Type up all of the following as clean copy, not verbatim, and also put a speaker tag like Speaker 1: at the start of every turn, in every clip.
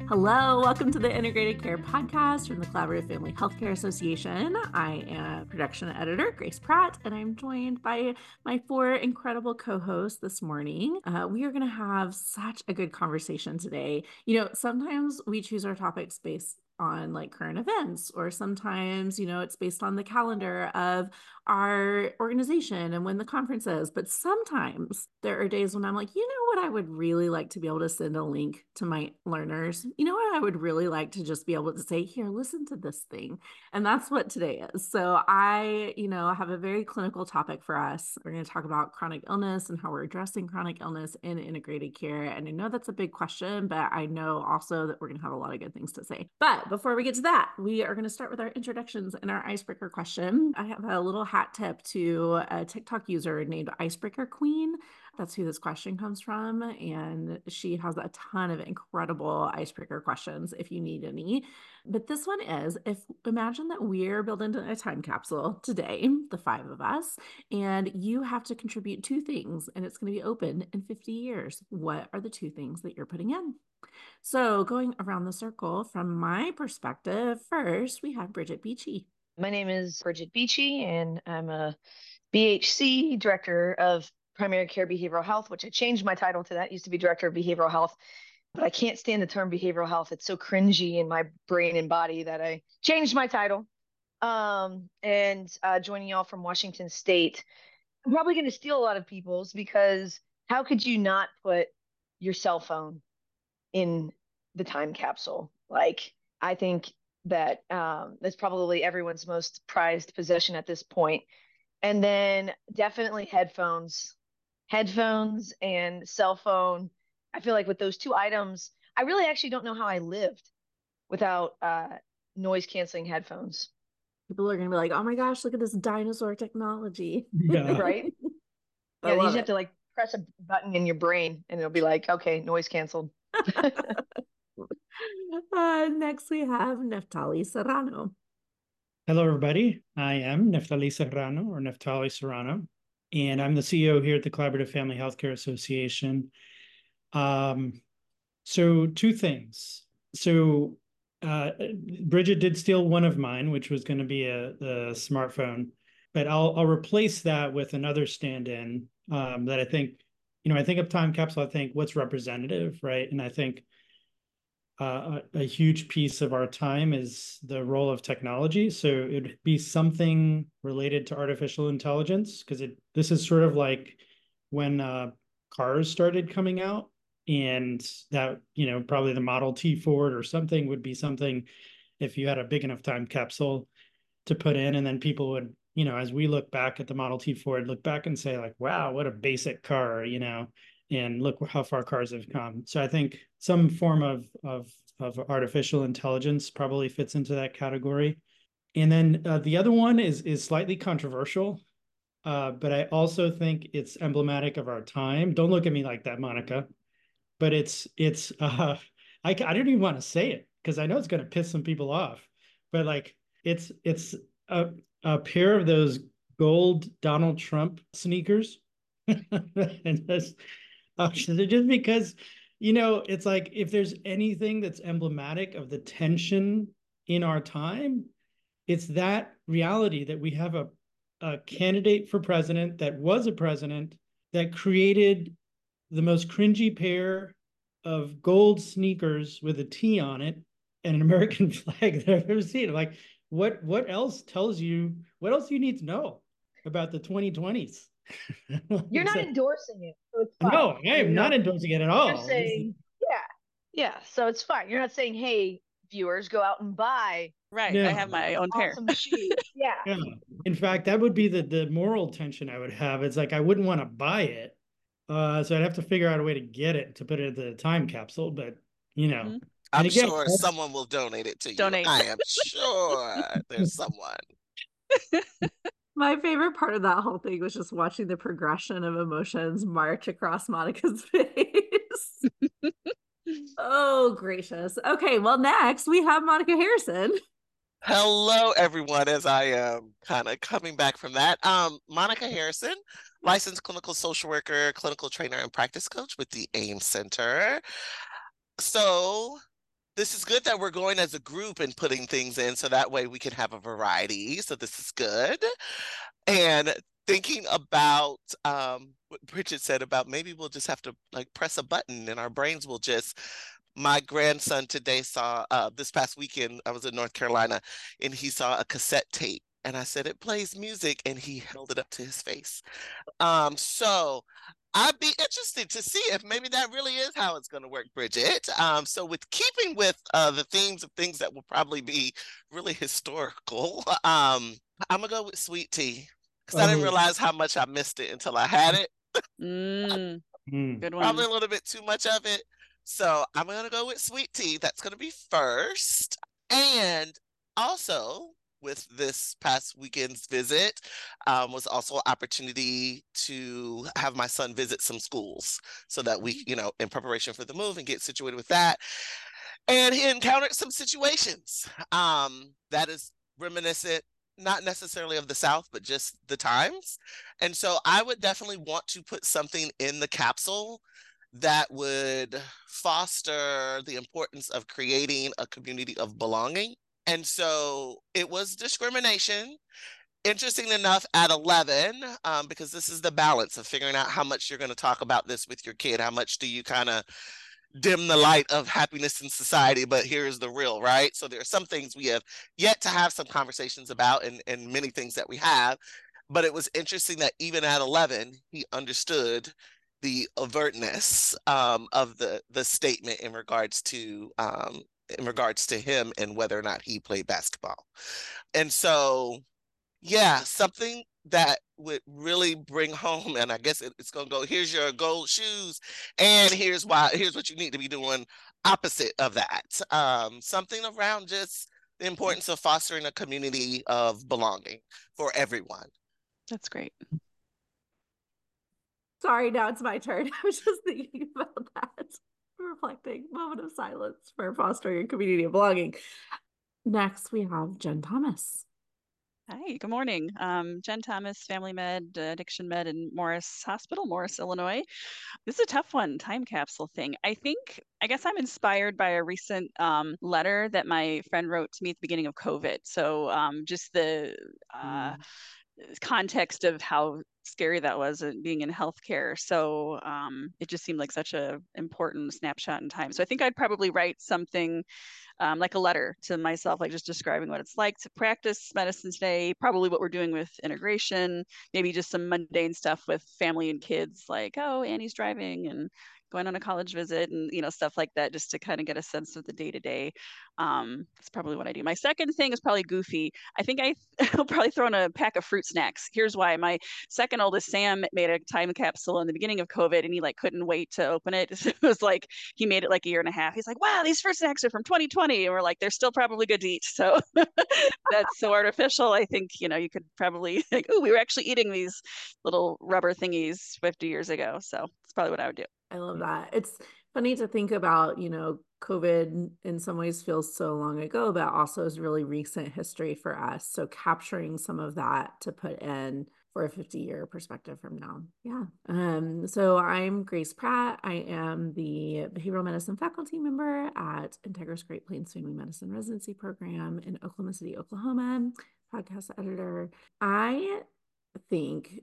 Speaker 1: Hello, welcome to the Integrated Care Podcast from the Collaborative Family Healthcare Association. I am production editor Grace Pratt, and I'm joined by my four incredible co-hosts this morning. We are going to have such a good conversation today. Sometimes we choose our topics based on like current events, or sometimes, it's based on the calendar of our organization and when the conference is. But sometimes there are days when I'm like, what I would really like to be able to send a link to my learners. What I would really like to just be able to say, here, listen to this thing. And that's what today is. So I have a very clinical topic for us. We're going to talk about chronic illness and how we're addressing chronic illness in integrated care. And I know that's a big question, but I know also that we're going to have a lot of good things to say. But before we get to that, we are going to start with our introductions and our icebreaker question. I have a little hat tip to a TikTok user named Icebreaker Queen. That's who this question comes from. And she has a ton of incredible icebreaker questions if you need any. But this one is, imagine that we're building a time capsule today, the five of us, and you have to contribute two things, and it's going to be open in 50 years. What are the two things that you're putting in? So going around the circle, from my perspective, first, we have Bridget Beachy.
Speaker 2: My name is Bridget Beachy, and I'm a BHC, Director of Primary Care Behavioral Health, which I changed my title to that. It used to be Director of Behavioral Health, but I can't stand the term behavioral health. It's so cringy in my brain and body that I changed my title. And joining y'all from Washington State. I'm probably going to steal a lot of people's, because how could you not put your cell phone in the time capsule? Like, I think that that's probably everyone's most prized possession at this point. And then definitely headphones and cell phone. I feel like with those two items, I really actually don't know how I lived without noise canceling headphones.
Speaker 1: People are going to be like, oh my gosh, look at this dinosaur technology.
Speaker 3: Yeah.
Speaker 2: Right?
Speaker 1: I
Speaker 2: Yeah, you
Speaker 1: love
Speaker 2: just have
Speaker 1: it.
Speaker 2: to like press a button in your brain and it'll be like, okay, noise canceled.
Speaker 1: Next, we have Neftali Serrano.
Speaker 3: Hello, everybody. I am Neftali Serrano, or Neftali Serrano, and I'm the CEO here at the Collaborative Family Healthcare Association. So two things. So Bridget did steal one of mine, which was going to be a smartphone, but I'll replace that with another stand-in that I think, I think of time capsule, I think what's representative, right? And I think a huge piece of our time is the role of technology. So it'd be something related to artificial intelligence, because this is sort of like when cars started coming out, and that, probably the Model T Ford or something would be something, if you had a big enough time capsule to put in, and then people would, as we look back at the Model T Ford, look back and say like, wow, what a basic car, and look how far cars have come. So I think some form of artificial intelligence probably fits into that category. And then the other one is slightly controversial, but I also think it's emblematic of our time. Don't look at me like that, Monica. But I don't even want to say it because I know it's going to piss some people off. But like it's a pair of those gold Donald Trump sneakers. And just because, it's like, if there's anything that's emblematic of the tension in our time, it's that reality that we have a candidate for president that was a president that created the most cringy pair of gold sneakers with a T on it and an American flag that I've ever seen. Like, what else do you need to know about the 2020s?
Speaker 2: You're not endorsing it, so it's fine.
Speaker 3: No, I am not endorsing it at all.
Speaker 2: You're saying, yeah, so it's fine. You're not saying, hey, viewers, go out and buy.
Speaker 4: Right. I have my own pair.
Speaker 2: Awesome shoes. Yeah.
Speaker 3: In fact, that would be the moral tension I would have. It's like I wouldn't want to buy it. So I'd have to figure out a way to get it to put it in the time capsule. But,
Speaker 5: I'm sure someone will donate it to you.
Speaker 4: Donate.
Speaker 5: I am sure there's someone.
Speaker 1: My favorite part of that whole thing was just watching the progression of emotions march across Monica's face. Oh, gracious. Okay, well, next we have Monica Harrison.
Speaker 5: Hello, everyone, as I am kind of coming back from that. Monica Harrison, licensed clinical social worker, clinical trainer, and practice coach with the AIM Center. So this is good that we're going as a group and putting things in so that way we can have a variety. So this is good. And thinking about what Bridget said about maybe we'll just have to like press a button and our brains will just. My grandson today saw this past weekend, I was in North Carolina, and he saw a cassette tape. And I said, it plays music, and he held it up to his face. So I'd be interested to see if maybe that really is how it's going to work, Bridget. So with keeping with the themes of things that will probably be really historical, I'm gonna go with sweet tea because I didn't realize how much I missed it until I had it.
Speaker 4: Good one.
Speaker 5: Probably a little bit too much of it. So I'm gonna go with sweet tea. That's gonna be first. And also with this past weekend's visit was also an opportunity to have my son visit some schools so that we, in preparation for the move and get situated with that. And he encountered some situations that is reminiscent, not necessarily of the South, but just the times. And so I would definitely want to put something in the capsule that would foster the importance of creating a community of belonging. And so it was discrimination. Interesting enough, at 11, because this is the balance of figuring out how much you're going to talk about this with your kid. How much do you kind of dim the light of happiness in society, but here's the real, right? So there are some things we have yet to have some conversations about and many things that we have. But it was interesting that even at 11, he understood the overtness of the statement in regards to him and whether or not he played basketball. And so, yeah, something that would really bring home, and I guess it's going to go, here's your gold shoes, and here's what you need to be doing opposite of that. Something around just the importance of fostering a community of belonging for everyone.
Speaker 4: That's great.
Speaker 1: Sorry, now it's my turn. I was just thinking about that. Reflecting. Moment of silence for fostering a community of belonging. Next, we have Jen Thomas.
Speaker 4: Hi, good morning. Jen Thomas, Family Med, Addiction Med in Morris Hospital, Morris, Illinois. This is a tough one, time capsule thing. I guess I'm inspired by a recent letter that my friend wrote to me at the beginning of COVID. So just the context of how scary that was being in healthcare. So it just seemed like such a important snapshot in time. So I think I'd probably write something like a letter to myself, like just describing what it's like to practice medicine today, probably what we're doing with integration, maybe just some mundane stuff with family and kids, like, oh, Annie's driving and going on a college visit and, stuff like that, just to kind of get a sense of the day-to-day. That's probably what I do. My second thing is probably goofy. I think I'll probably throw in a pack of fruit snacks. Here's why. My second oldest, Sam, made a time capsule in the beginning of COVID and he couldn't wait to open it. So it was like, he made it like a year and a half. He's like, wow, these fruit snacks are from 2020. And we're like, they're still probably good to eat. So that's so artificial. I think, you could probably like, oh, we were actually eating these little rubber thingies 50 years ago. So that's probably what I would do.
Speaker 1: I love that. It's funny to think about, COVID in some ways feels so long ago, but also is really recent history for us. So capturing some of that to put in for a 50-year perspective from now. Yeah. So I'm Grace Pratt. I am the behavioral medicine faculty member at Integris Great Plains Family Medicine Residency Program in Oklahoma City, Oklahoma, podcast editor. I think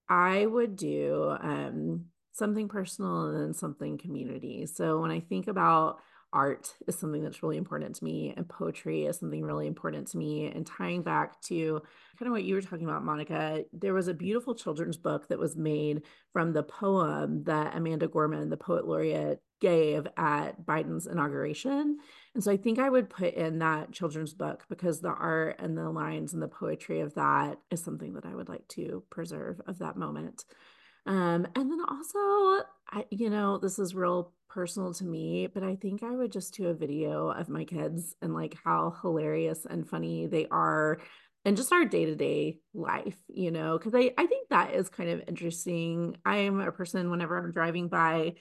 Speaker 1: I would do something personal and then something community. So when I think about art is something that's really important to me and poetry is something really important to me, and tying back to kind of what you were talking about, Monica, there was a beautiful children's book that was made from the poem that Amanda Gorman, the poet laureate, gave at Biden's inauguration. And so I think I would put in that children's book because the art and the lines and the poetry of that is something that I would like to preserve of that moment. And then also, this is real personal to me, but I think I would just do a video of my kids and how hilarious and funny they are and just our day-to-day life, because I think that is kind of interesting. I am a person, whenever I'm driving by,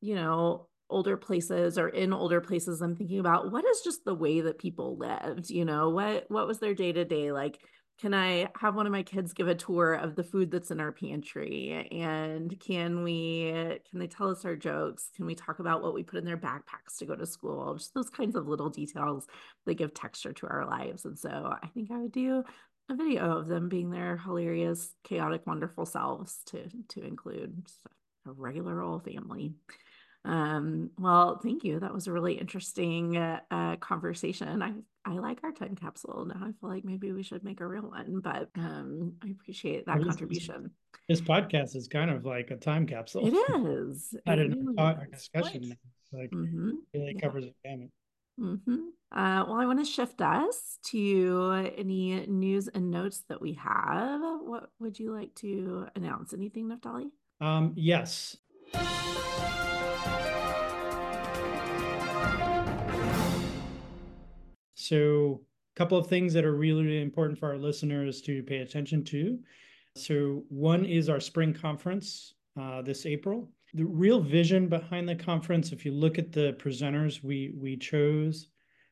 Speaker 1: older places or in older places, I'm thinking about what is just the way that people lived, what was their day-to-day like. Can I have one of my kids give a tour of the food that's in our pantry? And can they tell us our jokes? Can we talk about what we put in their backpacks to go to school? Just those kinds of little details that give texture to our lives. And so I think I would do a video of them being their hilarious, chaotic, wonderful selves to include just a regular old family. Well, thank you. That was a really interesting conversation. I like our time capsule. Now I feel like maybe we should make a real one, but I appreciate that contribution.
Speaker 3: This podcast is kind of like a time capsule.
Speaker 1: It is.
Speaker 3: Had
Speaker 1: It
Speaker 3: a
Speaker 1: really
Speaker 3: discussion
Speaker 1: is.
Speaker 3: like
Speaker 1: Yeah.
Speaker 3: covers the gamut.
Speaker 1: Well, I want to shift us to any news and notes that we have. What would you like to announce? Anything, Naftali?
Speaker 3: Yes. So a couple of things that are really, really important for our listeners to pay attention to. So one is our spring conference this April. The real vision behind the conference, if you look at the presenters we chose,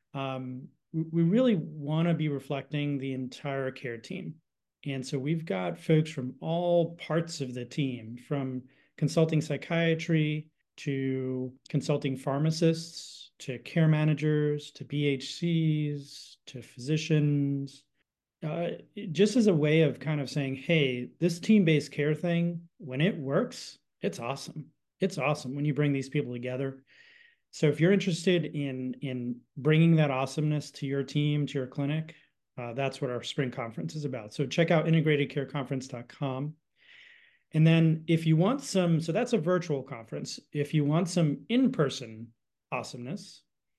Speaker 3: we really want to be reflecting the entire care team. And so we've got folks from all parts of the team, from consulting psychiatry to consulting pharmacists, to care managers, to BHCs, to physicians, just as a way of kind of saying, hey, this team-based care thing, when it works, it's awesome. It's awesome when you bring these people together. So if you're interested in bringing that awesomeness to your team, to your clinic, that's what our spring conference is about. So check out integratedcareconference.com. And then if you want some, so that's a virtual conference. If you want some in-person awesomeness,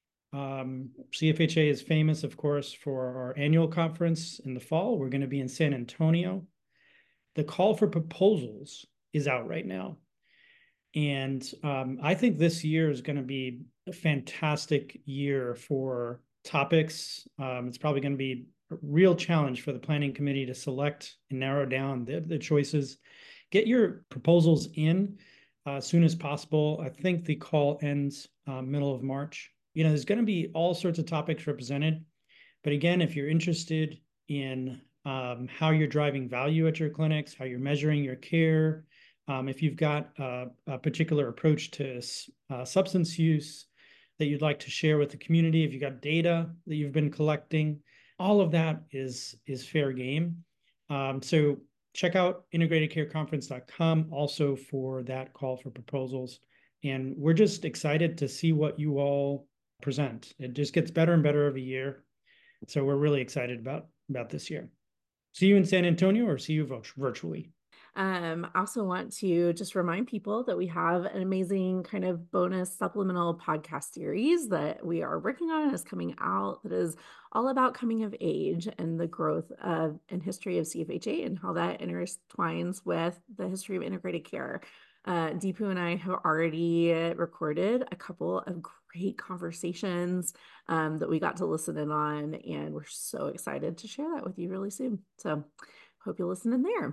Speaker 3: CFHA is famous, of course, for our annual conference in the fall. We're going to be in San Antonio. The call for proposals is out right now. And I think this year is going to be a fantastic year for topics. It's probably going to be a real challenge for the planning committee to select and narrow down the choices. Get your proposals in as soon as possible. I think the call ends middle of March. There's going to be all sorts of topics represented. But again, if you're interested in how you're driving value at your clinics, how you're measuring your care, if you've got a particular approach to substance use that you'd like to share with the community, if you've got data that you've been collecting, all of that is fair game. So check out integratedcareconference.com also for that call for proposals. And we're just excited to see what you all present. It just gets better and better every year. So we're really excited about this year. See you in San Antonio or see you virtually.
Speaker 1: I also want to just remind people that we have an amazing kind of bonus supplemental podcast series that we are working on and is coming out that is all about coming of age and the growth of and history of CFHA and how that intertwines with the history of integrated care. Deepu and I have already recorded a couple of great conversations that we got to listen in on, and we're so excited to share that with you really soon. So hope you'll listen in there.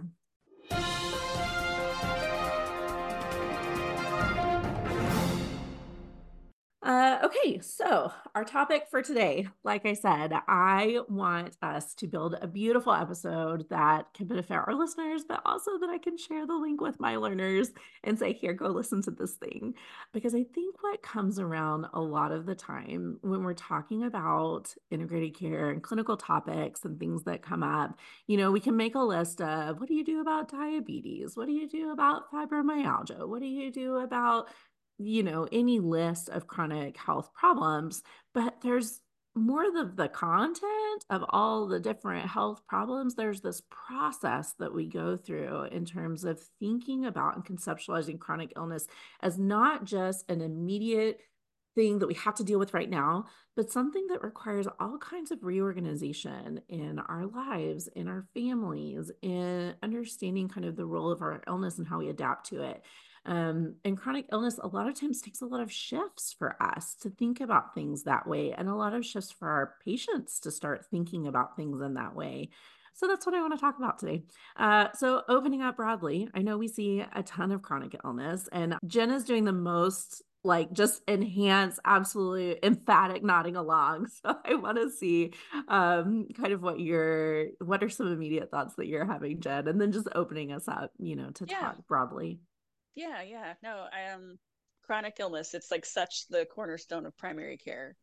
Speaker 1: Okay, so our topic for today, like I said, I want us to build a beautiful episode that can benefit our listeners, but also that I can share the link with my learners and say, here, go listen to this thing. Because I think what comes around a lot of the time when we're talking about integrated care and clinical topics and things that come up, we can make a list of what do you do about diabetes? What do you do about fibromyalgia? What do you do about any list of chronic health problems, but there's more of the content of all the different health problems. There's this process that we go through in terms of thinking about and conceptualizing chronic illness as not just an immediate thing that we have to deal with right now, but something that requires all kinds of reorganization in our lives, in our families, in understanding kind of the role of our illness and how we adapt to it. And chronic illness a lot of times takes a lot of shifts for us to think about things that way, and a lot of shifts for our patients to start thinking about things in that way. So that's what I want to talk about today. So opening up broadly, I know we see a ton of chronic illness, and Jen is doing the most like just enhance, absolutely emphatic nodding along. So I want to see kind of what are some immediate thoughts that you're having, Jen, and then just opening us up, to
Speaker 4: Yeah.
Speaker 1: talk broadly.
Speaker 4: Yeah. No, chronic illness, it's like such the cornerstone of primary care.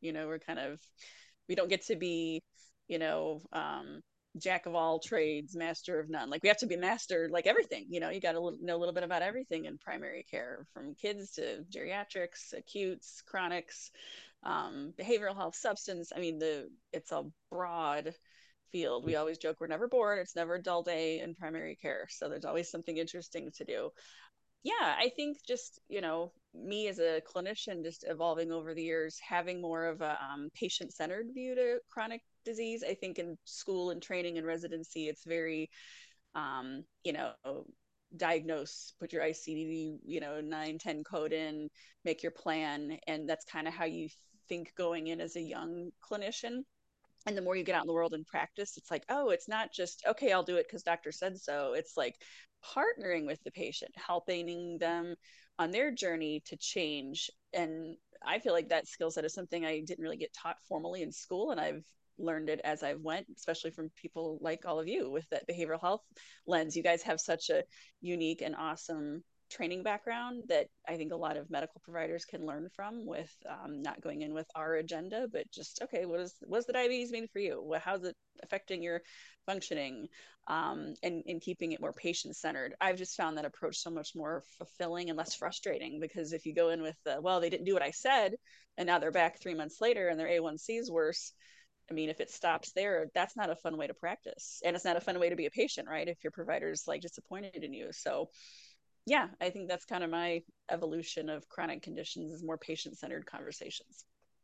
Speaker 4: We don't get to be, you know, jack of all trades, master of none. Like we have to be master, like everything, you got to know a little bit about everything in primary care, from kids to geriatrics, acutes, chronics, behavioral health, substance. I mean, it's a broad field. We always joke we're never bored. It's never a dull day in primary care. So there's always something interesting to do. Yeah, I think just, me as a clinician, just evolving over the years, having more of a patient-centered view to chronic disease. I think in school and training and residency, it's very, um, you know, diagnose, put your ICD, 9, 10 code in, make your plan. And that's kind of how you think going in as a young clinician. And the more you get out in the world and practice, it's like, oh, it's not just, okay, I'll do it because doctor said so. It's like partnering with the patient, helping them on their journey to change. And I feel like that skill set is something I didn't really get taught formally in school. And I've learned it as I've went, especially from people like all of you with that behavioral health lens. You guys have such a unique and awesome training background that I think a lot of medical providers can learn from, with not going in with our agenda, but just, okay, what's the diabetes mean for you? How's it affecting your functioning? And keeping it more patient centered. I've just found that approach so much more fulfilling and less frustrating, because if you go in with well, they didn't do what I said, and now they're back 3 months later and their A1C is worse. I mean, if it stops there, that's not a fun way to practice. And it's not a fun way to be a patient, right? If your provider's like disappointed in you. So yeah, I think that's kind of my evolution of chronic conditions, is more patient-centered conversations.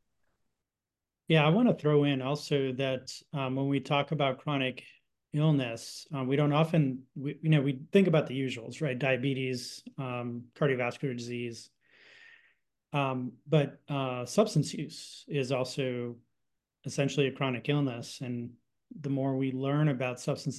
Speaker 3: Yeah, I want to throw in also that when we talk about chronic illness, we don't often, we think about the usuals, right? Diabetes, cardiovascular disease, but substance use is also essentially a chronic illness. And the more we learn about substance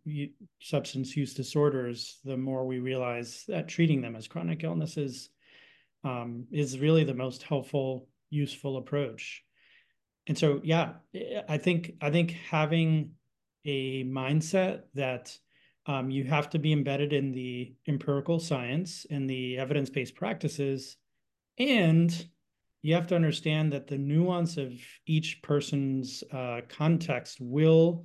Speaker 3: use disorders, the more we realize that treating them as chronic illnesses is really the most helpful, useful approach. And so, yeah, I think having a mindset that you have to be embedded in the empirical science and the evidence-based practices, and you have to understand that the nuance of each person's context will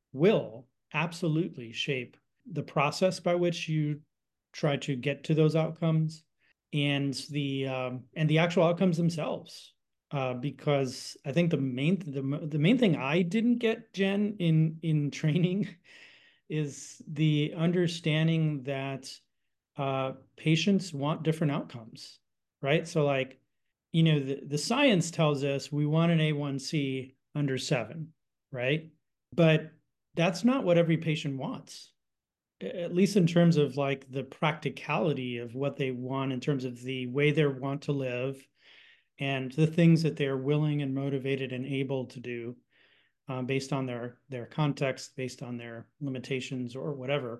Speaker 3: absolutely shape the process by which you try to get to those outcomes, and the actual outcomes themselves. Because I think the main thing I didn't get, Jen, in training is the understanding that patients want different outcomes, right? So like, the science tells us we want an A1C under 7, right? But that's not what every patient wants, at least in terms of like the practicality of what they want in terms of the way they want to live and the things that they're willing and motivated and able to do based on their context, based on their limitations or whatever.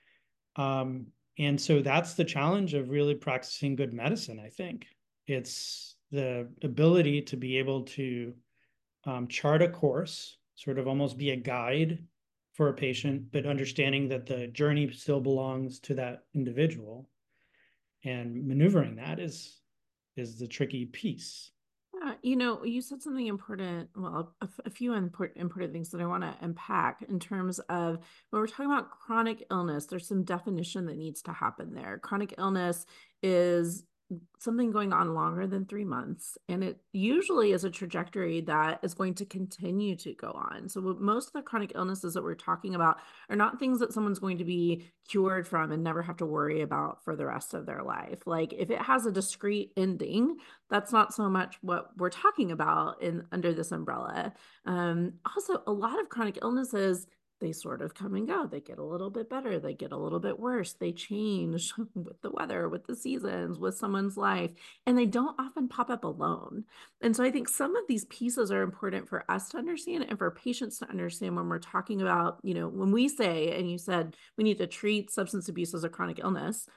Speaker 3: And so that's the challenge of really practicing good medicine, I think. It's the ability to be able to chart a course, sort of almost be a guide for a patient, but understanding that the journey still belongs to that individual. And maneuvering that is the tricky piece.
Speaker 1: You said something important, well, a few important things that I want to unpack in terms of when we're talking about chronic illness. There's some definition that needs to happen there. Chronic illness is something going on longer than 3 months, and it usually is a trajectory that is going to continue to go on. So most of the chronic illnesses that we're talking about are not things that someone's going to be cured from and never have to worry about for the rest of their life. Like if it has a discrete ending, that's not so much what we're talking about under this umbrella. Also, a lot of chronic illnesses, they sort of come and go. They get a little bit better. They get a little bit worse. They change with the weather, with the seasons, with someone's life, and they don't often pop up alone. And so I think some of these pieces are important for us to understand and for patients to understand when we're talking about, when we say, and you said we need to treat substance abuse as a chronic illness.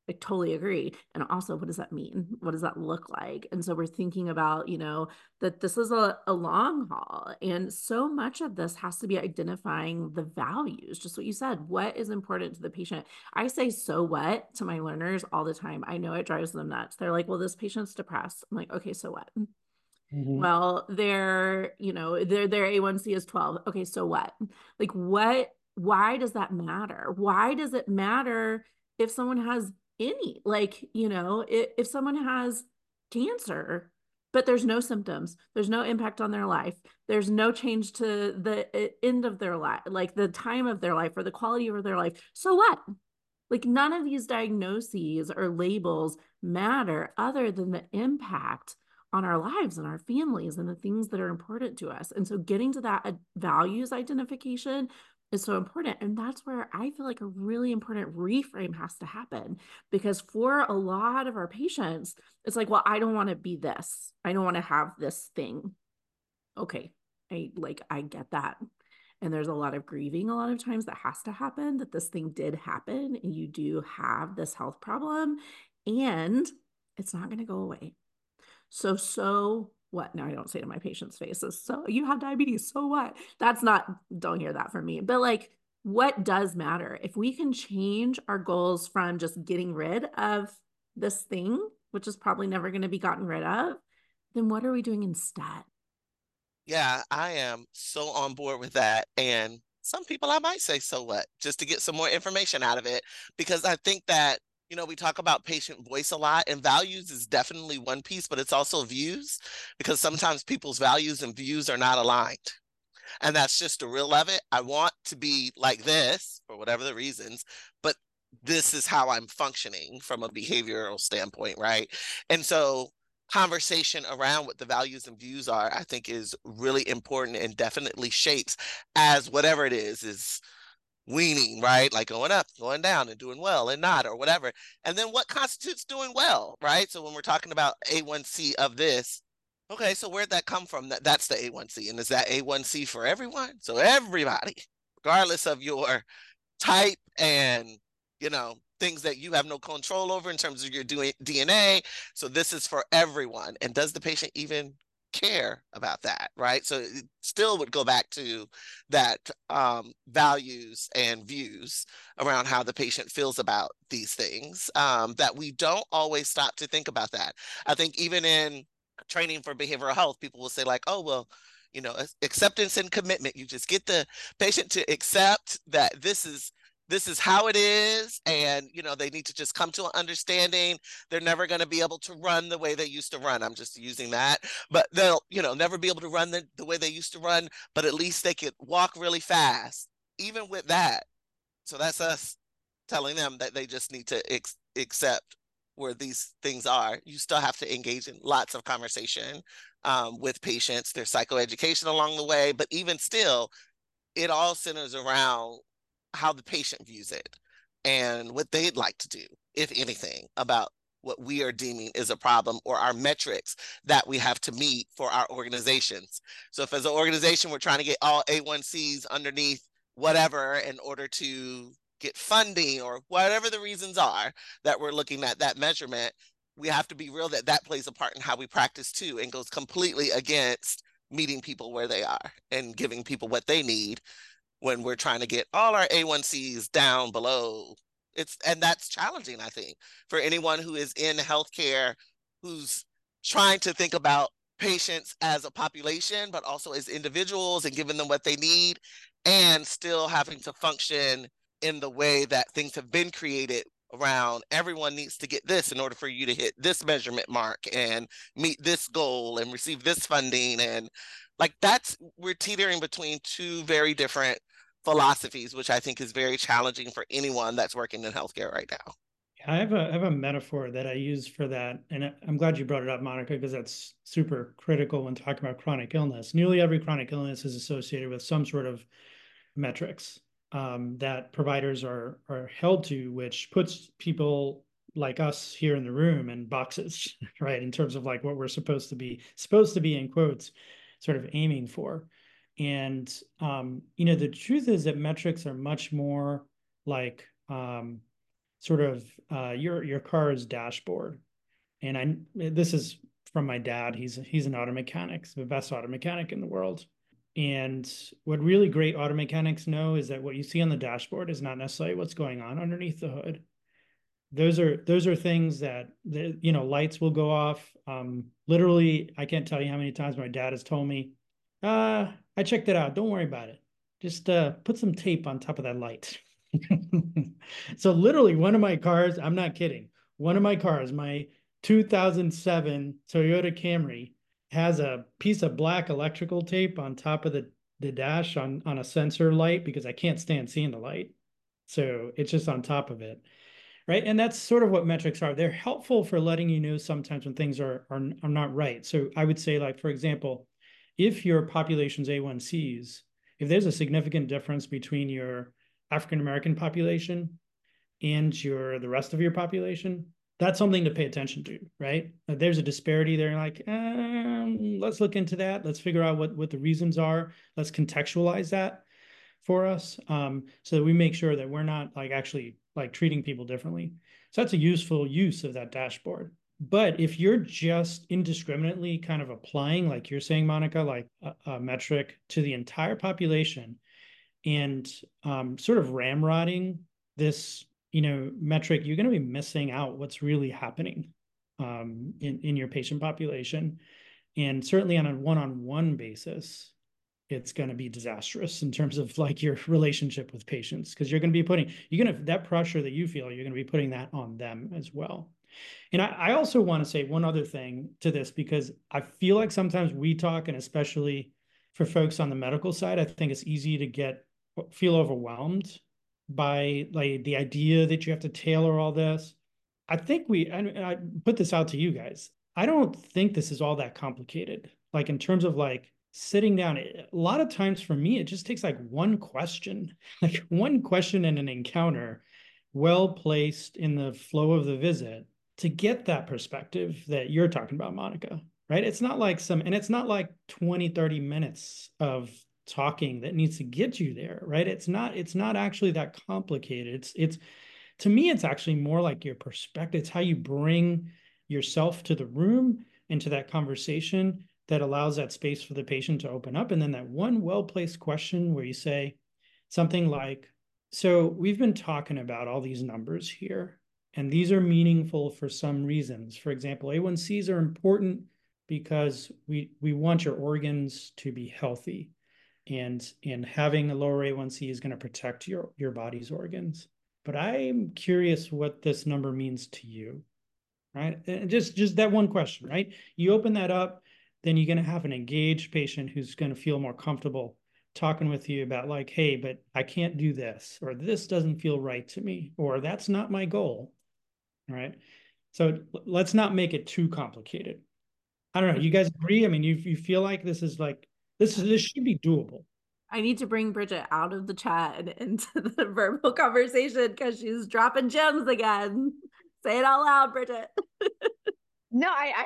Speaker 1: I totally agree. And also, what does that mean? What does that look like? And so we're thinking about, that this is a long haul. And so much of this has to be identifying the values, just what you said. What is important to the patient? I say, so what to my learners all the time. I know it drives them nuts. They're like, well, this patient's depressed. I'm like, okay, so what? Well, their A1C is 12. Okay, so what? Like, why does that matter? Why does it matter if someone has any, if someone has cancer, but there's no symptoms, there's no impact on their life, there's no change to the end of their life, like the time of their life or the quality of their life. So what? Like, none of these diagnoses or labels matter other than the impact on our lives and our families and the things that are important to us. And so getting to that values identification is so important. And that's where I feel like a really important reframe has to happen, because for a lot of our patients, it's like, well, I don't want to be this. I don't want to have this thing. Okay. I get that. And there's a lot of grieving a lot of times that has to happen, that this thing did happen and you do have this health problem and it's not going to go away. So what? Now I don't say to my patients' faces, so you have diabetes, so what? That's not, don't hear that from me. But like, what does matter? If we can change our goals from just getting rid of this thing, which is probably never going to be gotten rid of, then what are we doing instead?
Speaker 5: Yeah, I am so on board with that. And some people I might say, so what, just to get some more information out of it, because I think that, we talk about patient voice a lot, and values is definitely one piece, but it's also views, because sometimes people's values and views are not aligned. And that's just the real of it. I want to be like this for whatever the reasons, but this is how I'm functioning from a behavioral standpoint, right? And so conversation around what the values and views are, I think, is really important and definitely shapes as whatever it is weaning, right? Like going up, going down, and doing well and not, or whatever. And then what constitutes doing well, right? So when we're talking about A1C of this, okay, so where'd that come from? That's the A1C. And is that A1C for everyone? So everybody, regardless of your type and, things that you have no control over in terms of your DNA. So this is for everyone. And does the patient even care about that, right? So it still would go back to that values and views around how the patient feels about these things, that we don't always stop to think about that. I think even in training for behavioral health, people will say like, oh, well, acceptance and commitment. You just get the patient to accept that this is how it is, and they need to just come to an understanding. They're never going to be able to run the way they used to run. I'm just using that, but they'll never be able to run the way they used to run, but at least they could walk really fast, even with that. So that's us telling them that they just need to accept where these things are. You still have to engage in lots of conversation with patients. There's psychoeducation along the way, but even still, it all centers around how the patient views it and what they'd like to do, if anything, about what we are deeming is a problem, or our metrics that we have to meet for our organizations. So if as an organization, we're trying to get all A1Cs underneath whatever in order to get funding, or whatever the reasons are that we're looking at that measurement, we have to be real that that plays a part in how we practice too, and goes completely against meeting people where they are and giving people what they need when we're trying to get all our A1Cs down below. And that's challenging, I think, for anyone who is in healthcare, who's trying to think about patients as a population, but also as individuals, and giving them what they need, and still having to function in the way that things have been created around everyone needs to get this in order for you to hit this measurement mark and meet this goal and receive this funding. And like, we're teetering between two very different philosophies, which I think is very challenging for anyone that's working in healthcare right now.
Speaker 3: I have a metaphor that I use for that, and I'm glad you brought it up, Monica, because that's super critical when talking about chronic illness. Nearly every chronic illness is associated with some sort of metrics that providers are held to, which puts people like us here in the room in boxes, right? In terms of like what we're supposed to be in quotes, sort of aiming for. And the truth is that metrics are much more like sort of your car's dashboard. And this is from my dad. He's an auto mechanic, the best auto mechanic in the world. And what really great auto mechanics know is that what you see on the dashboard is not necessarily what's going on underneath the hood. Those are things that lights will go off. Literally, I can't tell you how many times my dad has told me, I checked it out. Don't worry about it. Just put some tape on top of that light. So literally one of my cars, I'm not kidding. One of my cars, my 2007 Toyota Camry, has a piece of black electrical tape on top of the dash on a sensor light because I can't stand seeing the light. So it's just on top of it. Right. And that's sort of what metrics are. They're helpful for letting you know sometimes when things are not right. So I would say, like, for example, if your population's A1Cs, if there's a significant difference between your African-American population and the rest of your population, that's something to pay attention to, right? There's a disparity there, like, let's look into that. Let's figure out what the reasons are. Let's contextualize that for us, so that we make sure that we're not actually treating people differently. So that's a useful use of that dashboard. But if you're just indiscriminately kind of applying, like you're saying, Monica, like a metric to the entire population and sort of ramrodding this, metric, you're going to be missing out what's really happening in your patient population. And certainly on a one-on-one basis, it's going to be disastrous in terms of your relationship with patients, because you're going to be that pressure that you feel, you're going to be putting that on them as well. And I also want to say one other thing to this, because I feel like sometimes we talk, and especially for folks on the medical side, I think it's easy to feel overwhelmed by the idea that you have to tailor all this. I think I put this out to you guys. I don't think this is all that complicated. In terms of sitting down, a lot of times for me, it just takes one question, one question in an encounter, well placed in the flow of the visit, to get that perspective that you're talking about, Monica, right? It's not and it's not 20, 30 minutes of talking that needs to get you there, right? It's not actually that complicated. It's to me, it's actually more like your perspective. It's how you bring yourself to the room, into that conversation, that allows that space for the patient to open up. And then that one well-placed question where you say something like, so we've been talking about all these numbers here, and these are meaningful for some reasons. For example, A1Cs are important because we want your organs to be healthy, and having a lower A1C is going to protect your body's organs. But I'm curious what this number means to you, right? And just that one question, right? You open that up, then you're going to have an engaged patient who's going to feel more comfortable talking with you about hey, but I can't do this, or this doesn't feel right to me, or that's not my goal, right? So let's not make it too complicated. I don't know. You guys agree? I mean, you feel like this should be doable.
Speaker 1: I need to bring Bridget out of the chat and into the verbal conversation, because she's dropping gems again. Say it out loud, Bridget.
Speaker 2: No,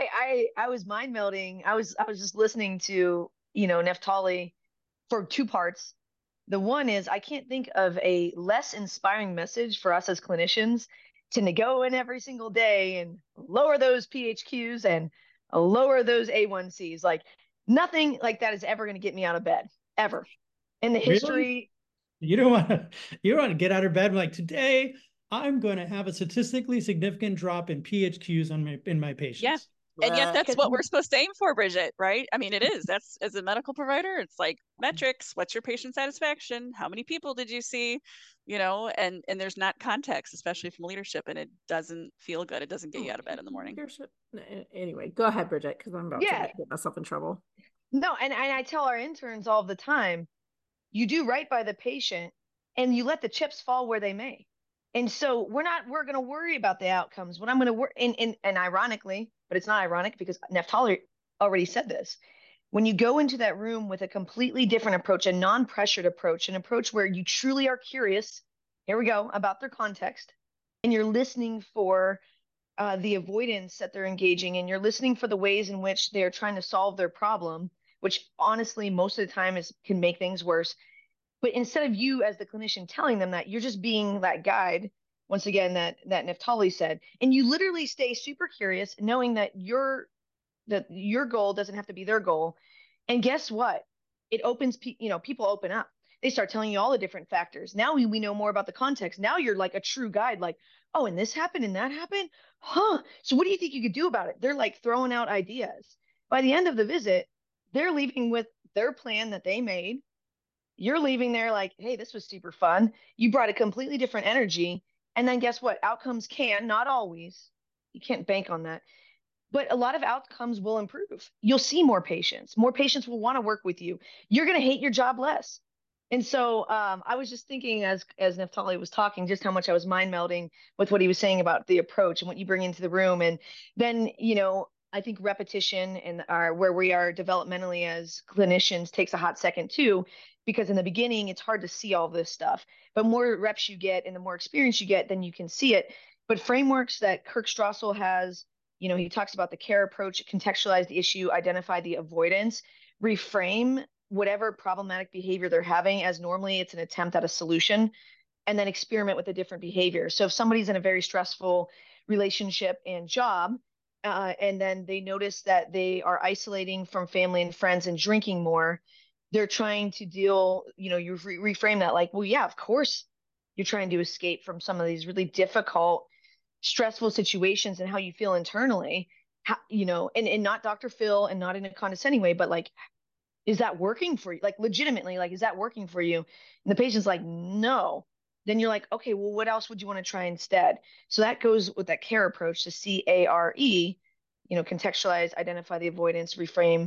Speaker 2: I was mind melding. I was just listening to, Naftali for two parts. The one is, I can't think of a less inspiring message for us as clinicians to go in every single day and lower those PHQs and lower those A1Cs. Nothing like that is ever going to get me out of bed, ever. In the history.
Speaker 3: Really? You don't want to get out of bed today I'm going to have a statistically significant drop in PHQs in my patients.
Speaker 4: Yeah. And yet that's what we're supposed to aim for, Bridget, right? I mean, it is. That's, as a medical provider, it's metrics. What's your patient satisfaction? How many people did you see? And there's not context, especially from leadership, and it doesn't feel good. It doesn't get you out of bed in the morning.
Speaker 1: Leadership. Anyway, go ahead, Bridget, because I'm about to get myself in trouble.
Speaker 2: No, and I tell our interns all the time, you do right by the patient and you let the chips fall where they may. And so we're going to worry about the outcomes. What I'm going to worry, and ironically, but it's not ironic because Naftali already said this, when you go into that room with a completely different approach, a non-pressured approach, an approach where you truly are curious, here we go, about their context, and you're listening for the avoidance that they're engaging in, you're listening for the ways in which they're trying to solve their problem, which honestly, most of the time can make things worse. But instead of you as the clinician telling them that, you're just being that guide. once again, that Naftali said. And you literally stay super curious, knowing that your goal doesn't have to be their goal. And guess what? It opens, people open up. They start telling you all the different factors. Now we know more about the context. Now you're like a true guide, like, oh, and this happened and that happened. Huh. So what do you think you could do about it? They're like throwing out ideas. By the end of the visit, they're leaving with their plan that they made. You're leaving there like, hey, this was super fun. You brought a completely different energy. And then guess what? Outcomes can, not always, you can't bank on that, but a lot of outcomes will improve. You'll see more patients. More patients will want to work with you. You're going to hate your job less. And so I was just thinking as Naftali was talking, just how much I was mind melding with what he was saying about the approach and what you bring into the room. And then, I think repetition and where we are developmentally as clinicians takes a hot second too, because in the beginning, it's hard to see all this stuff. But more reps you get and the more experience you get, then you can see it. But frameworks that Kirk Strassel has, he talks about the care approach, contextualize the issue, identify the avoidance, reframe whatever problematic behavior they're having as normally it's an attempt at a solution, and then experiment with a different behavior. So if somebody's in a very stressful relationship and job, and then they notice that they are isolating from family and friends and drinking more, they're trying to deal, you reframe that like, well, yeah, of course you're trying to escape from some of these really difficult, stressful situations and how you feel internally, and not Dr. Phil and not in a condescending way, but like, is that working for you? Like legitimately, like, is that working for you? And the patient's like, no. Then you're like, okay, well, what else would you want to try instead? So that goes with that care approach, to CARE, contextualize, identify the avoidance, reframe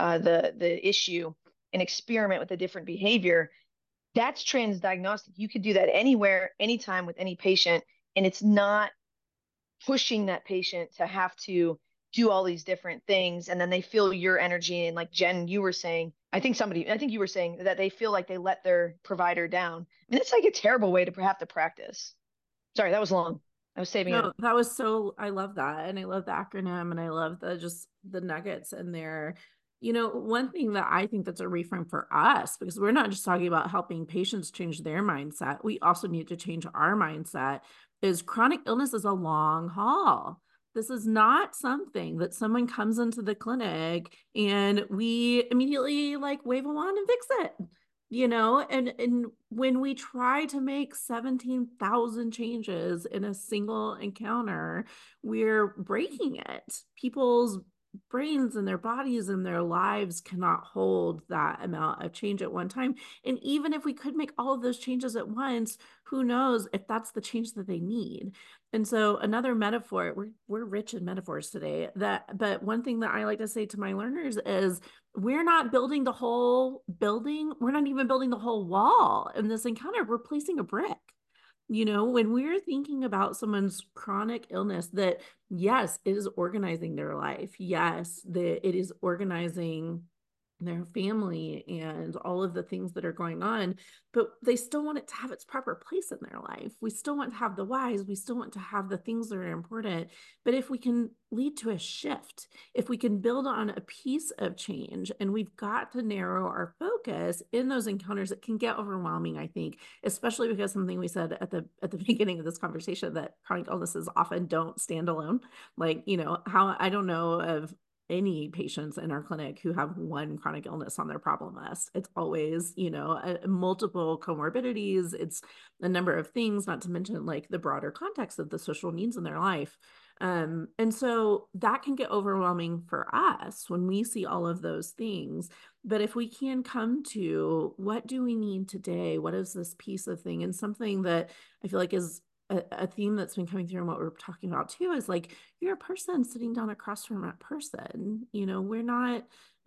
Speaker 2: the issue, and experiment with a different behavior. That's transdiagnostic. You could do that anywhere, anytime with any patient, and it's not pushing that patient to have to do all these different things, and then they feel your energy. And like Jen, you were saying, I think you were saying that they feel like they let their provider down. I mean, it's like a terrible way to have to practice. Sorry, that was long. I was saving
Speaker 1: No,
Speaker 2: it.
Speaker 1: that was so, I love that. And I love the acronym, and I love the nuggets in there. One thing that I think that's a reframe for us, because we're not just talking about helping patients change their mindset, we also need to change our mindset, is chronic illness is a long haul. This is not something that someone comes into the clinic and we immediately like wave a wand and fix it. And when we try to make 17,000 changes in a single encounter, we're breaking it. People's brains and their bodies and their lives cannot hold that amount of change at one time. And even if we could make all of those changes at once, who knows if that's the change that they need. And so another metaphor, we're rich in metaphors today, but one thing that I like to say to my learners is, we're not building the whole building. We're not even building the whole wall in this encounter. We're placing a brick. When we're thinking about someone's chronic illness, that yes, it is organizing their life. Yes, that it is organizing their family and all of the things that are going on, but they still want it to have its proper place in their life. We still want to have the whys. We still want to have the things that are important. But if we can lead to a shift, if we can build on a piece of change, and we've got to narrow our focus in those encounters, it can get overwhelming, I think, especially because something we said at the beginning of this conversation, that chronic illnesses often don't stand alone. Like, how I don't know of any patients in our clinic who have one chronic illness on their problem list. It's always, multiple comorbidities. It's a number of things, not to mention like the broader context of the social needs in their life. And so that can get overwhelming for us when we see all of those things. But if we can come to, what do we need today? What is this piece of thing? And something that I feel like is a theme that's been coming through and what we're talking about too, is like, you're a person sitting down across from a person. We're not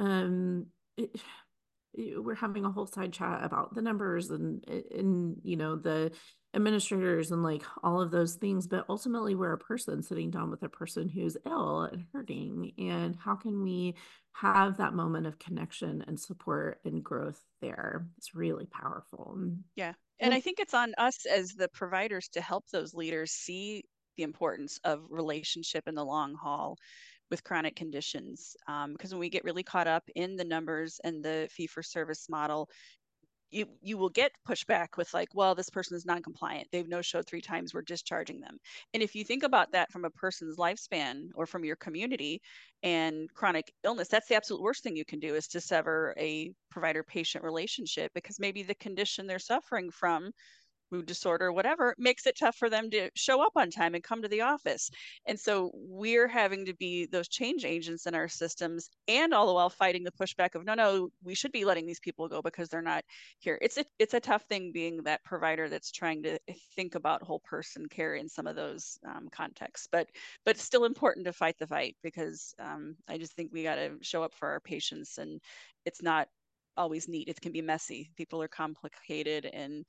Speaker 1: we're having a whole side chat about the numbers and the administrators and like all of those things, but ultimately we're a person sitting down with a person who's ill and hurting. And how can we have that moment of connection and support and growth there? It's really powerful.
Speaker 4: Yeah. And I think it's on us as the providers to help those leaders see the importance of relationship in the long haul with chronic conditions. Because when we get really caught up in the numbers and the fee-for-service model, you will get pushback with like, well, this person is non-compliant. They've no-showed 3 times. We're discharging them. And if you think about that from a person's lifespan or from your community and chronic illness, that's the absolute worst thing you can do, is to sever a provider-patient relationship, because maybe the condition they're suffering from, mood disorder, whatever, makes it tough for them to show up on time and come to the office. And so we're having to be those change agents in our systems, and all the while fighting the pushback of, no, we should be letting these people go because they're not here. It's a tough thing being that provider that's trying to think about whole person care in some of those contexts, but it's still important to fight the fight, because I just think we got to show up for our patients, and it's not always neat. It can be messy. People are complicated, and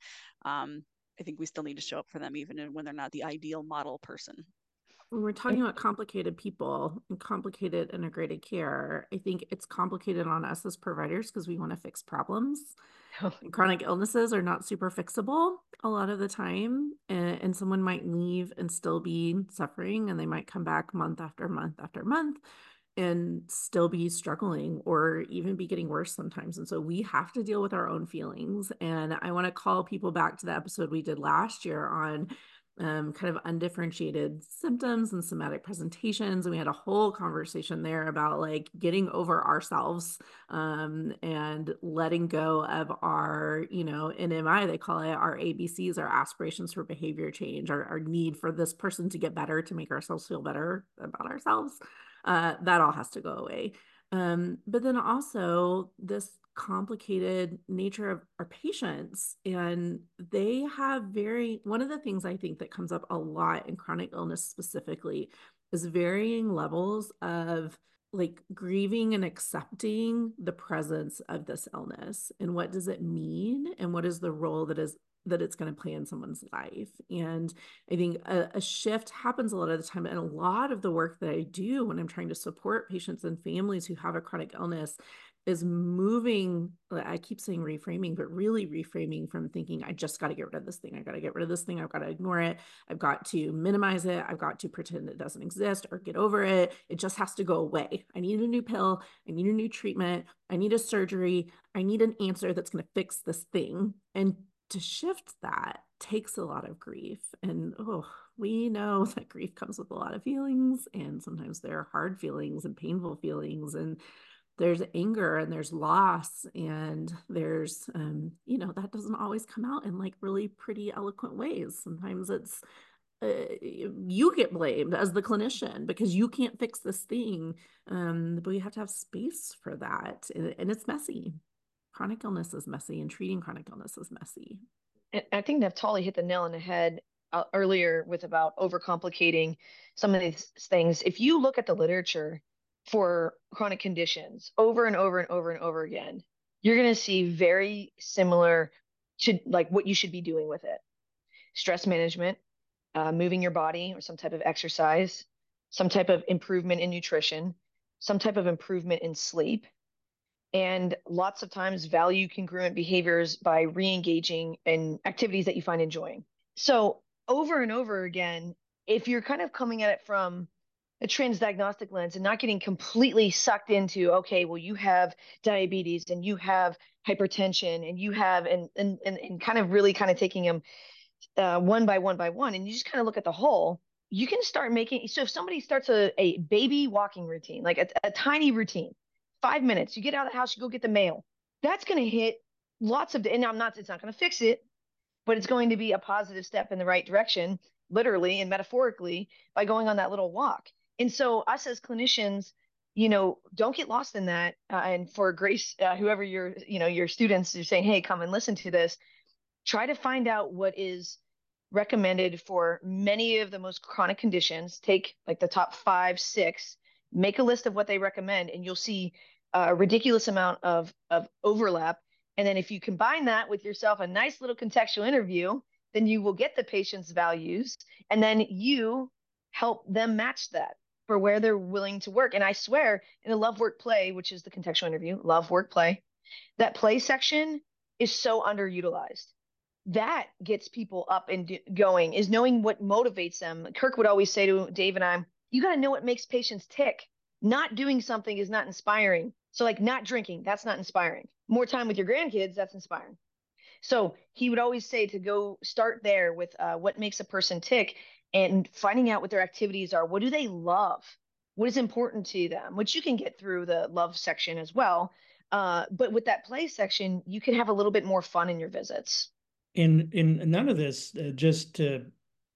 Speaker 4: I think we still need to show up for them even when they're not the ideal model person.
Speaker 1: When we're talking about complicated people and complicated integrated care, I think it's complicated on us as providers because we want to fix problems. And chronic illnesses are not super fixable a lot of the time. And someone might leave and still be suffering, and they might come back month after month after month and still be struggling, or even be getting worse sometimes. And so we have to deal with our own feelings. And I want to call people back to the episode we did last year on kind of undifferentiated symptoms and somatic presentations. And we had a whole conversation there about like getting over ourselves and letting go of our, in MI, they call it our ABCs, our aspirations for behavior change, our need for this person to get better, to make ourselves feel better about ourselves. That all has to go away. But then also this complicated nature of our patients, and they have one of the things I think that comes up a lot in chronic illness specifically is varying levels of like grieving and accepting the presence of this illness, and what does it mean, and what is the role that it's going to play in someone's life. And I think a shift happens a lot of the time. And a lot of the work that I do when I'm trying to support patients and families who have a chronic illness is moving, I keep saying reframing, but really reframing from thinking, I just got to get rid of this thing. I got to get rid of this thing. I've got to ignore it. I've got to minimize it. I've got to pretend it doesn't exist or get over it. It just has to go away. I need a new pill. I need a new treatment. I need a surgery. I need an answer that's going to fix this thing. And to shift that takes a lot of grief. And we know that grief comes with a lot of feelings, and sometimes there are hard feelings and painful feelings, and there's anger and there's loss, and there's, that doesn't always come out in like really pretty eloquent ways. Sometimes it's, you get blamed as the clinician because you can't fix this thing. But we have to have space for that. And it's messy. Chronic illness is messy, and treating chronic illness is messy.
Speaker 2: And I think Naftali hit the nail on the head earlier with about overcomplicating some of these things. If you look at the literature for chronic conditions over and over and over and over again, you're going to see very similar to like what you should be doing with it. Stress management, moving your body or some type of exercise, some type of improvement in nutrition, some type of improvement in sleep, and lots of times value congruent behaviors by re-engaging in activities that you find enjoying. So over and over again, if you're kind of coming at it from a transdiagnostic lens and not getting completely sucked into, okay, well, you have diabetes and you have hypertension and you have, and kind of really kind of taking them one by one, and you just kind of look at the whole, you can start making, so if somebody starts a baby walking routine, like a tiny routine, 5 minutes, you get out of the house, you go get the mail. That's going to hit lots of, and it's not going to fix it, but it's going to be a positive step in the right direction, literally and metaphorically, by going on that little walk. And so us as clinicians, don't get lost in that. And for Grace, whoever your students are saying, hey, come and listen to this, try to find out what is recommended for many of the most chronic conditions. Take like the top 5, 6, make a list of what they recommend, and you'll see a ridiculous amount of overlap. And then if you combine that with yourself a nice little contextual interview, then you will get the patient's values, and then you help them match that for where they're willing to work. And I swear, in the Love, Work, Play, which is the contextual interview, Love, Work, Play, that play section is so underutilized. That gets people up and going, is knowing what motivates them. Kirk would always say to Dave and I, you got to know what makes patients tick. Not doing something is not inspiring. So like not drinking, that's not inspiring. More time with your grandkids, that's inspiring. So he would always say to go start there with what makes a person tick and finding out what their activities are. What do they love? What is important to them? Which you can get through the love section as well. But with that play section, you can have a little bit more fun in your visits.
Speaker 3: In none of this, just to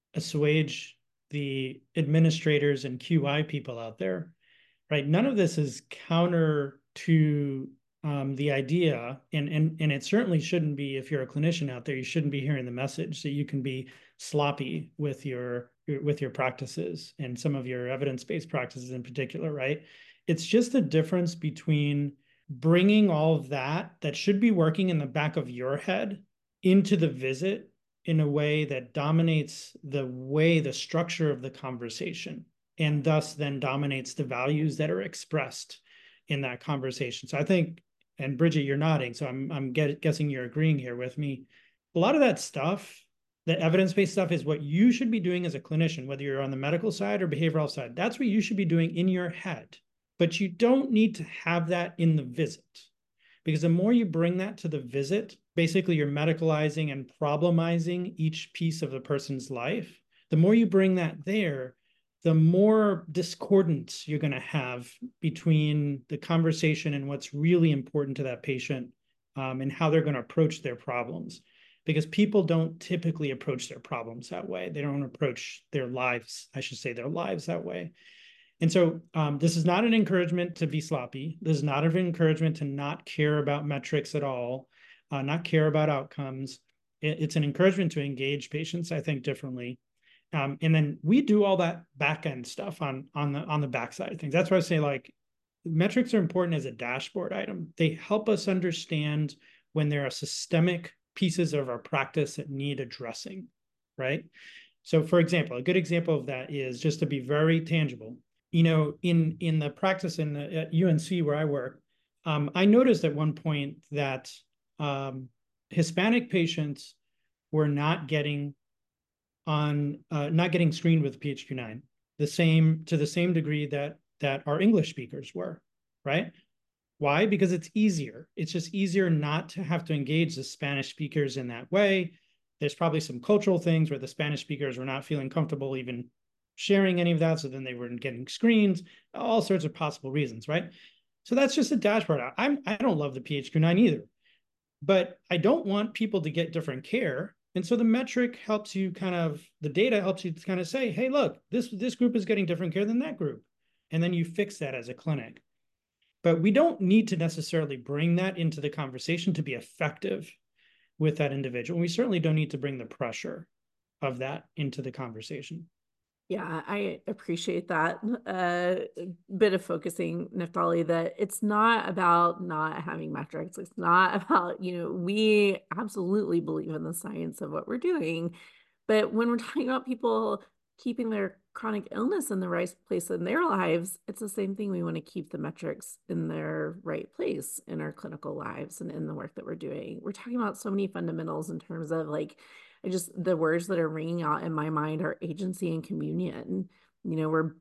Speaker 3: assuage the administrators and QI people out there, right? None of this is counter to the idea, and it certainly shouldn't be. If you're a clinician out there, you shouldn't be hearing the message that you can be sloppy with your practices and some of your evidence-based practices in particular, right? It's just a difference between bringing all of that should be working in the back of your head into the visit in a way that dominates the structure of the conversation, and thus then dominates the values that are expressed in that conversation. So I think, and Bridget, you're nodding, so I'm guessing you're agreeing here with me. A lot of that stuff, the evidence-based stuff, is what you should be doing as a clinician, whether you're on the medical side or behavioral side. That's what you should be doing in your head. But you don't need to have that in the visit, because the more you bring that to the visit, basically you're medicalizing and problemizing each piece of the person's life. The more you bring that there, the more discordance you're going to have between the conversation and what's really important to that patient, and how they're going to approach their problems. Because people don't typically approach their problems that way. They don't approach their lives, I should say, their lives that way. And so this is not an encouragement to be sloppy. This is not an encouragement to not care about metrics at all, not care about outcomes. It's an encouragement to engage patients, I think, differently. And then we do all that back end stuff on the backside of things. That's why I say, like, metrics are important as a dashboard item. They help us understand when there are systemic pieces of our practice that need addressing, right? So, for example, a good example of that is, just to be very tangible, you know, in the practice at UNC where I work, I noticed at one point that Hispanic patients were not getting screened with PHQ-9 to the same degree that our English speakers were, right? Why? Because it's easier. It's just easier not to have to engage the Spanish speakers in that way. There's probably some cultural things where the Spanish speakers were not feeling comfortable even sharing any of that, so then they weren't getting screens, all sorts of possible reasons, right? So that's just a dashboard. I don't love the PHQ-9 either, but I don't want people to get different care. And so the metric helps you the data helps you to kind of say, hey, look, this group is getting different care than that group. And then you fix that as a clinic. But we don't need to necessarily bring that into the conversation to be effective with that individual. We certainly don't need to bring the pressure of that into the conversation.
Speaker 1: Yeah, I appreciate that bit of focusing, Naftali, that it's not about not having metrics. It's not about, we absolutely believe in the science of what we're doing. But when we're talking about people keeping their chronic illness in the right place in their lives, it's the same thing. We want to keep the metrics in their right place in our clinical lives and in the work that we're doing. We're talking about so many fundamentals in terms of, like, the words that are ringing out in my mind are agency and communion. We're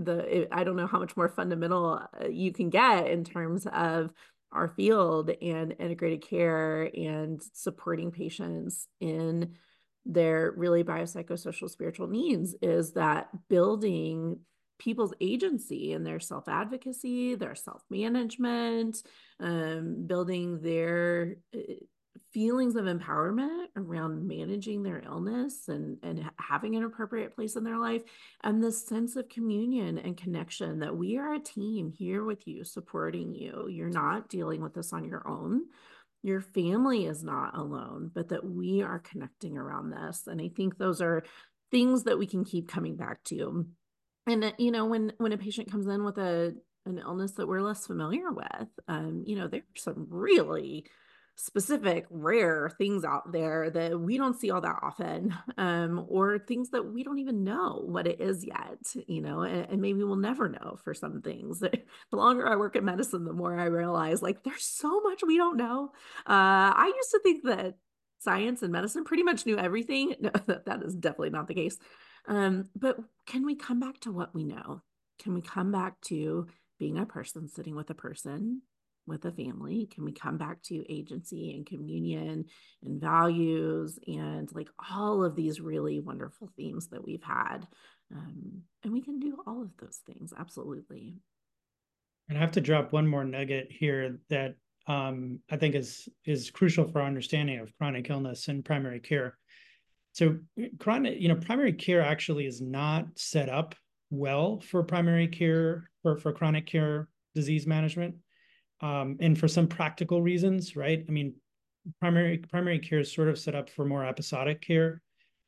Speaker 1: I don't know how much more fundamental you can get in terms of our field and integrated care and supporting patients in their really biopsychosocial spiritual needs, is that building people's agency and their self-advocacy, their self-management, building their feelings of empowerment around managing their illness and having an appropriate place in their life, and this sense of communion and connection that we are a team here with you, supporting you. You're not dealing with this on your own. Your family is not alone, but that we are connecting around this. And I think those are things that we can keep coming back to. And, when a patient comes in with an illness that we're less familiar with, there's some really specific, rare things out there that we don't see all that often, or things that we don't even know what it is yet, and maybe we'll never know for some things. The longer I work in medicine, the more I realize, like, there's so much we don't know. I used to think that science and medicine pretty much knew everything. No, that is definitely not the case. But can we come back to what we know? Can we come back to being a person sitting with a person, with a family? Can we come back to agency and communion and values and like all of these really wonderful themes that we've had? And we can do all of those things. Absolutely.
Speaker 3: And I have to drop one more nugget here that I think is crucial for our understanding of chronic illness and primary care. So primary care actually is not set up well for primary care or for chronic care disease management. And for some practical reasons, right? I mean, primary care is sort of set up for more episodic care.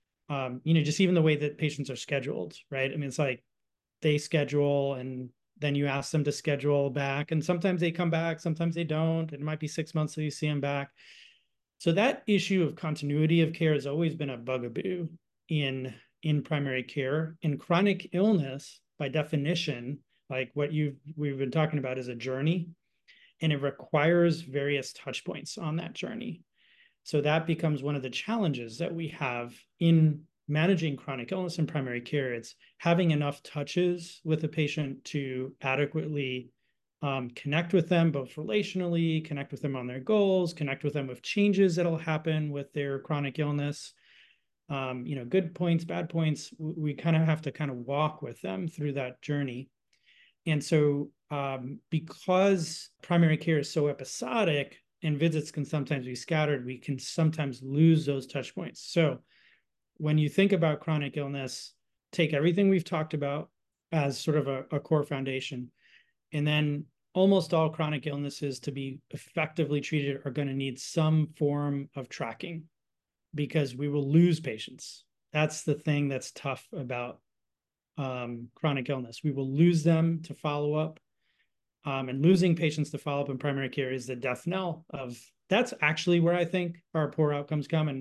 Speaker 3: Just even the way that patients are scheduled, right? I mean, it's like they schedule and then you ask them to schedule back, and sometimes they come back, sometimes they don't. It might be 6 months till you see them back. So that issue of continuity of care has always been a bugaboo in primary care. And chronic illness, by definition, like what we've been talking about, is a journey, and it requires various touch points on that journey. So that becomes one of the challenges that we have in managing chronic illness in primary care. It's having enough touches with the patient to adequately connect with them, both relationally, connect with them on their goals, connect with them with changes that'll happen with their chronic illness. Good points, bad points, we kind of have to kind of walk with them through that journey. And so because primary care is so episodic and visits can sometimes be scattered, we can sometimes lose those touch points. So when you think about chronic illness, take everything we've talked about as sort of a core foundation. And then almost all chronic illnesses to be effectively treated are going to need some form of tracking, because we will lose patients. That's the thing that's tough about chronic illness. We will lose them to follow up. And losing patients to follow up in primary care is the death knell of, that's actually where I think our poor outcomes come.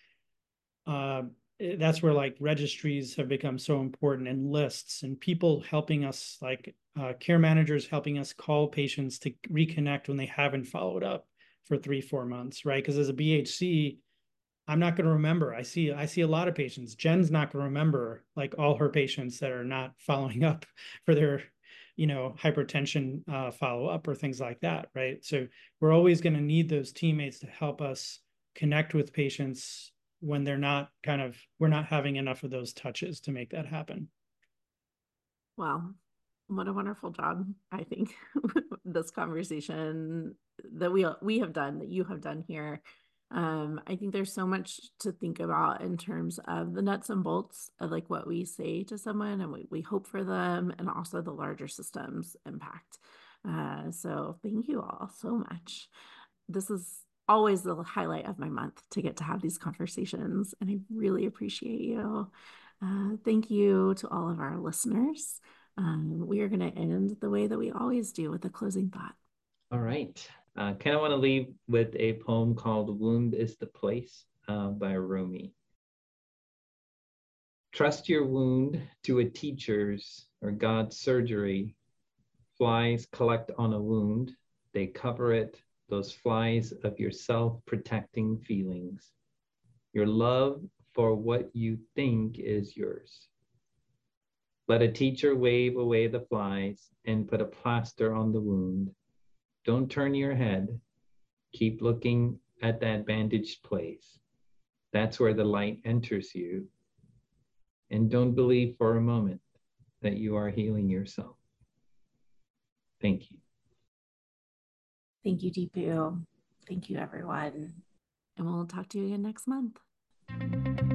Speaker 3: And that's where like registries have become so important, and lists and people helping us, like care managers helping us call patients to reconnect when they haven't followed up for 3-4 months, right? Because as a BHC, I'm not going to remember. I see a lot of patients. Jen's not going to remember like all her patients that are not following up for their, hypertension follow-up or things like that, right? So we're always going to need those teammates to help us connect with patients when we're not having enough of those touches to make that happen.
Speaker 1: Wow. What a wonderful job, I think, this conversation that we have done, that you have done here. I think there's so much to think about in terms of the nuts and bolts of like what we say to someone and we hope for them, and also the larger systems impact. So thank you all so much. This is always the highlight of my month, to get to have these conversations, and I really appreciate you. Thank you to all of our listeners. We are going to end the way that we always do, with a closing thought.
Speaker 6: All right. Kind of want to leave with a poem called Wound is the Place by Rumi. Trust your wound to a teacher's or God's surgery. Flies collect on a wound. They cover it, those flies of your self-protecting feelings. Your love for what you think is yours. Let a teacher wave away the flies and put a plaster on the wound. Don't turn your head. Keep looking at that bandaged place. That's where the light enters you. And don't believe for a moment that you are healing yourself. Thank you.
Speaker 1: Thank you, Deepu. Thank you, everyone. And we'll talk to you again next month.